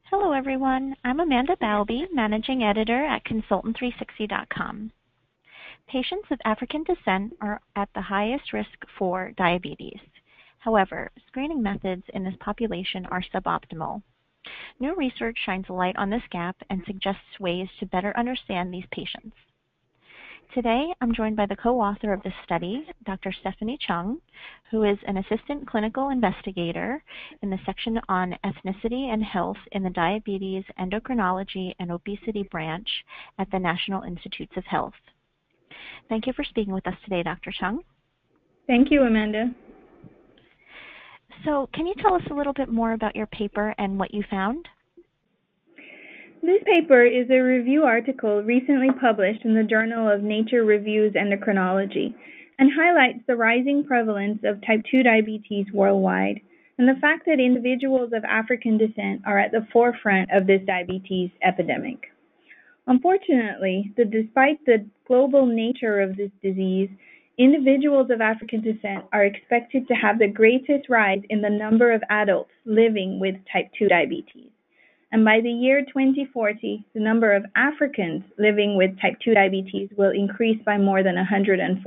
Hello, everyone. I'm Amanda Balby, Managing Editor at Consultant360.com. Patients of African descent are at the highest risk for diabetes. However, screening methods in this population are suboptimal. New research shines a light on this gap and suggests ways to better understand these patients. Today, I'm joined by the co-author of this study, Dr. Stephanie Chung, who is an assistant clinical investigator in the section on ethnicity and health in the Diabetes, Endocrinology, and Obesity branch at the National Institutes of Health. Thank you for speaking with us today, Dr. Chung. Thank you, Amanda. So, can you tell us a little bit more about your paper and what you found? This paper is a review article recently published in the Journal of Nature Reviews Endocrinology and highlights the rising prevalence of type 2 diabetes worldwide and the fact that individuals of African descent are at the forefront of this diabetes epidemic. Unfortunately, despite the global nature of this disease, individuals of African descent are expected to have the greatest rise in the number of adults living with type 2 diabetes. And by the year 2040, the number of Africans living with type 2 diabetes will increase by more than 140%.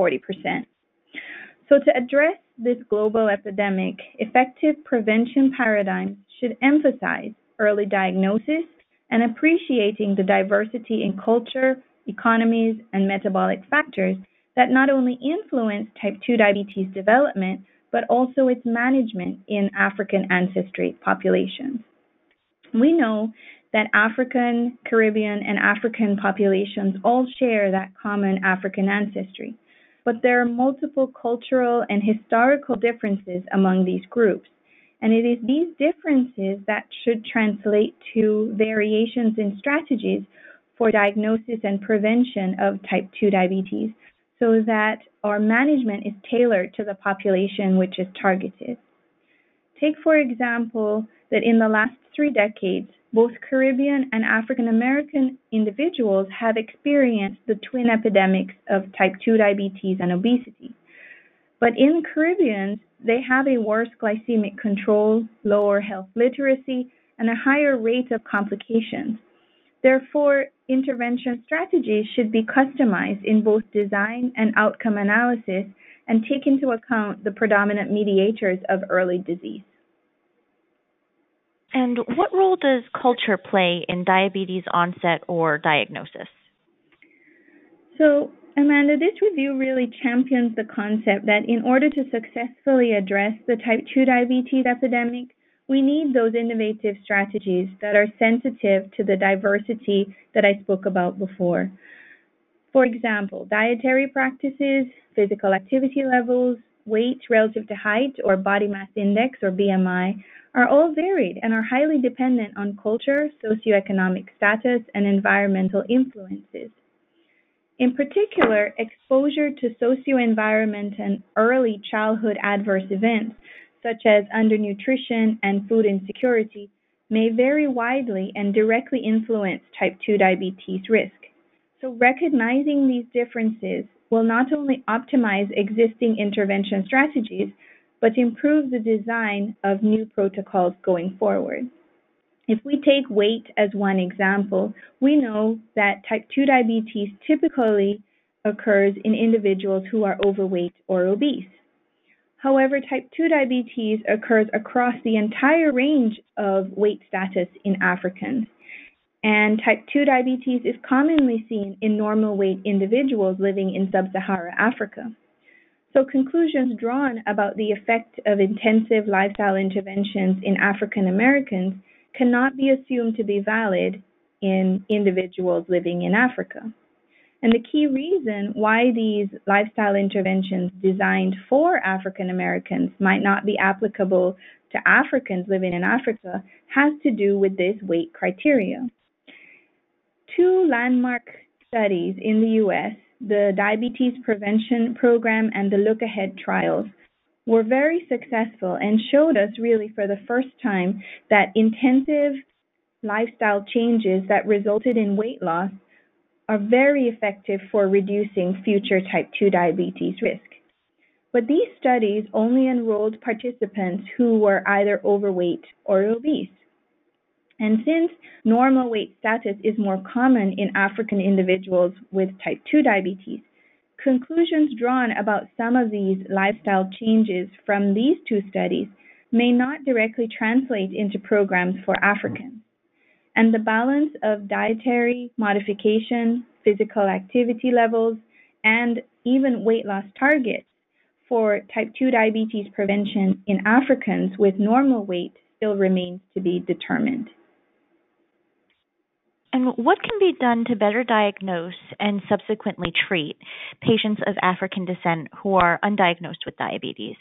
So to address this global epidemic, effective prevention paradigms should emphasize early diagnosis and appreciating the diversity in culture, economies, and metabolic factors that not only influence type 2 diabetes development, but also its management in African ancestry populations. We know that African, Caribbean, and African populations all share that common African ancestry, but there are multiple cultural and historical differences among these groups, and it is these differences that should translate to variations in strategies for diagnosis and prevention of type 2 diabetes so that our management is tailored to the population which is targeted. Take, for example, that in the last 3 decades, both Caribbean and African American individuals have experienced the twin epidemics of type 2 diabetes and obesity. But in Caribbeans, they have a worse glycemic control, lower health literacy, and a higher rate of complications. Therefore, intervention strategies should be customized in both design and outcome analysis and take into account the predominant mediators of early disease. And what role does culture play in diabetes onset or diagnosis? So, Amanda, this review really champions the concept that in order to successfully address the type 2 diabetes epidemic, we need those innovative strategies that are sensitive to the diversity that I spoke about before. For example, dietary practices, physical activity levels, weight relative to height or body mass index or BMI are all varied and are highly dependent on culture, socioeconomic status, and environmental influences. In particular, exposure to socio-environment and early childhood adverse events, such as undernutrition and food insecurity, may vary widely and directly influence type 2 diabetes risk. So recognizing these differences will not only optimize existing intervention strategies, but improve the design of new protocols going forward. If we take weight as one example, we know that type 2 diabetes typically occurs in individuals who are overweight or obese. However, type 2 diabetes occurs across the entire range of weight status in Africans. And type 2 diabetes is commonly seen in normal weight individuals living in sub-Saharan Africa. So conclusions drawn about the effect of intensive lifestyle interventions in African Americans cannot be assumed to be valid in individuals living in Africa. And the key reason why these lifestyle interventions designed for African Americans might not be applicable to Africans living in Africa has to do with this weight criteria. 2 landmark studies in the U.S., the Diabetes Prevention Program and the Look Ahead trials, were very successful and showed us really for the first time that intensive lifestyle changes that resulted in weight loss are very effective for reducing future type 2 diabetes risk. But these studies only enrolled participants who were either overweight or obese. And since normal weight status is more common in African individuals with type 2 diabetes, conclusions drawn about some of these lifestyle changes from these two studies may not directly translate into programs for Africans. And the balance of dietary modification, physical activity levels, and even weight loss targets for type 2 diabetes prevention in Africans with normal weight still remains to be determined. And what can be done to better diagnose and subsequently treat patients of African descent who are undiagnosed with diabetes?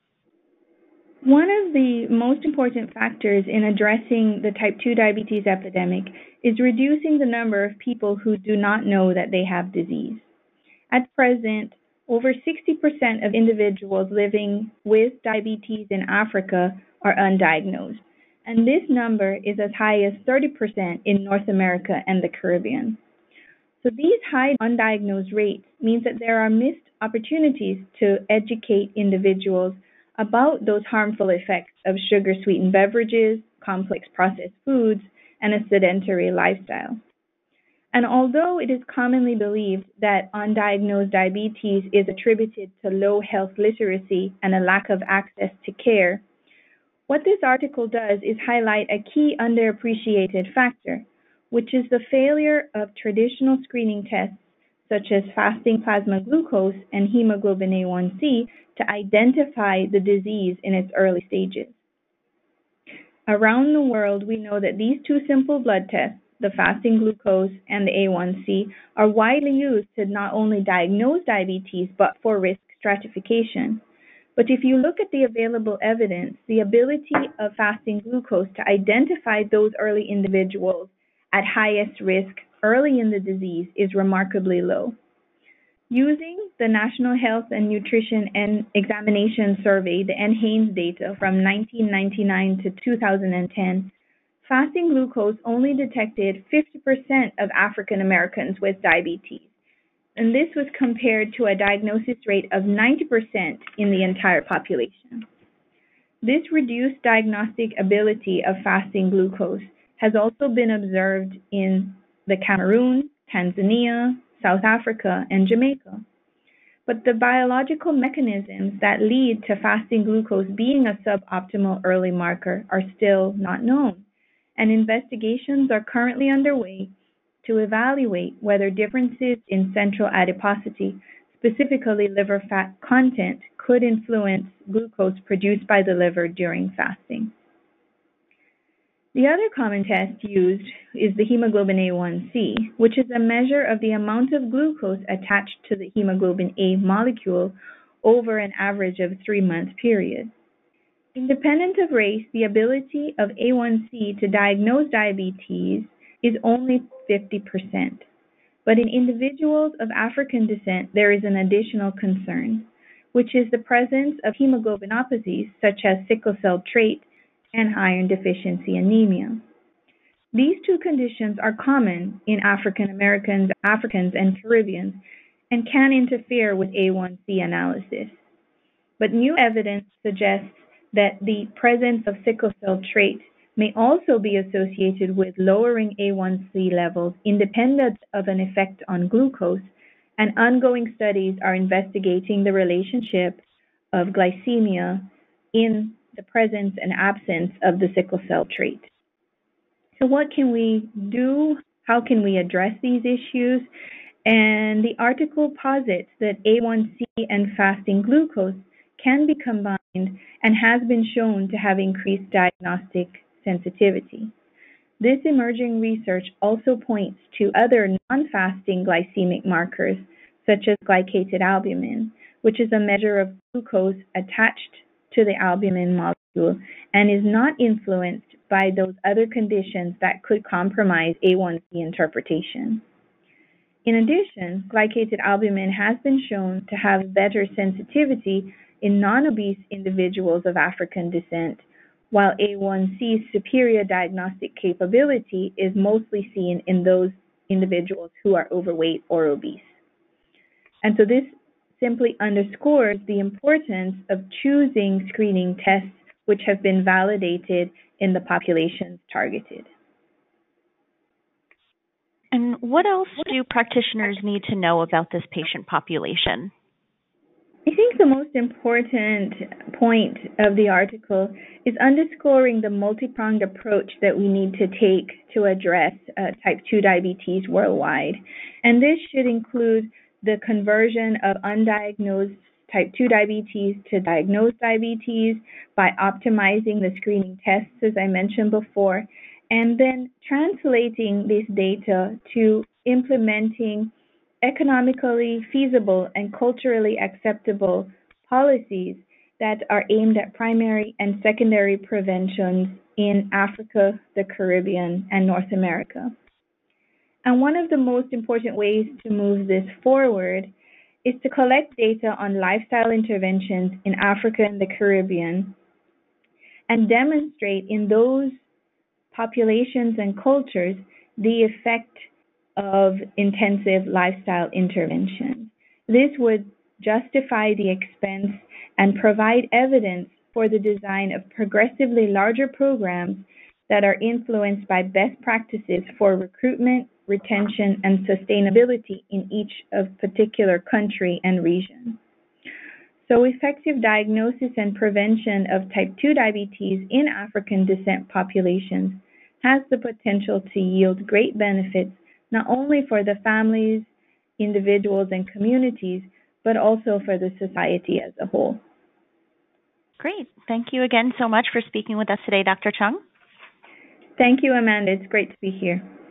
One of the most important factors in addressing the type 2 diabetes epidemic is reducing the number of people who do not know that they have disease. At present, over 60% of individuals living with diabetes in Africa are undiagnosed, and this number is as high as 30% in North America and the Caribbean. So these high undiagnosed rates means that there are missed opportunities to educate individuals about those harmful effects of sugar-sweetened beverages, complex processed foods, and a sedentary lifestyle. And although it is commonly believed that undiagnosed diabetes is attributed to low health literacy and a lack of access to care, what this article does is highlight a key underappreciated factor, which is the failure of traditional screening tests such as fasting plasma glucose and hemoglobin A1C to identify the disease in its early stages. Around the world, we know that these two simple blood tests, the fasting glucose and the A1C, are widely used to not only diagnose diabetes but for risk stratification. But if you look at the available evidence, the ability of fasting glucose to identify those early individuals at highest risk early in the disease is remarkably low. Using the National Health and Nutrition and Examination Survey, the NHANES data from 1999 to 2010, fasting glucose only detected 50% of African Americans with diabetes, and this was compared to a diagnosis rate of 90% in the entire population. This reduced diagnostic ability of fasting glucose has also been observed in the Cameroon, Tanzania, South Africa, and Jamaica. But the biological mechanisms that lead to fasting glucose being a suboptimal early marker are still not known, and investigations are currently underway to evaluate whether differences in central adiposity, specifically liver fat content, could influence glucose produced by the liver during fasting. The other common test used is the hemoglobin A1C, which is a measure of the amount of glucose attached to the hemoglobin A molecule over an average of 3-month period. Independent of race, the ability of A1C to diagnose diabetes is only 50%. But in individuals of African descent, there is an additional concern, which is the presence of hemoglobinopathies such as sickle cell trait and iron deficiency anemia. These two conditions are common in African Americans, Africans, and Caribbeans and can interfere with A1C analysis. But new evidence suggests that the presence of sickle cell trait may also be associated with lowering A1C levels independent of an effect on glucose, and ongoing studies are investigating the relationship of glycemia in the presence and absence of the sickle cell trait. So what can we do? How can we address these issues? And the article posits that A1C and fasting glucose can be combined and has been shown to have increased diagnostic sensitivity. This emerging research also points to other non-fasting glycemic markers, such as glycated albumin, which is a measure of glucose attached to the albumin molecule and is not influenced by those other conditions that could compromise A1C interpretation. In addition, glycated albumin has been shown to have better sensitivity in non-obese individuals of African descent, while A1C's superior diagnostic capability is mostly seen in those individuals who are overweight or obese. And so this simply underscores the importance of choosing screening tests which have been validated in the populations targeted. And what else do practitioners need to know about this patient population? I think the most important point of the article is underscoring the multi-pronged approach that we need to take to address type 2 diabetes worldwide. And this should include the conversion of undiagnosed type 2 diabetes to diagnosed diabetes by optimizing the screening tests, as I mentioned before, and then translating this data to implementing economically feasible and culturally acceptable policies that are aimed at primary and secondary preventions in Africa, the Caribbean, and North America. And one of the most important ways to move this forward is to collect data on lifestyle interventions in Africa and the Caribbean and demonstrate in those populations and cultures the effect of intensive lifestyle intervention. This would justify the expense and provide evidence for the design of progressively larger programs that are influenced by best practices for recruitment, retention, and sustainability in each of particular country and region. So effective diagnosis and prevention of type 2 diabetes in African descent populations has the potential to yield great benefits not only for the families, individuals, and communities, but also for the society as a whole. Great. Thank you again so much for speaking with us today, Dr. Chung. Thank you, Amanda. It's great to be here.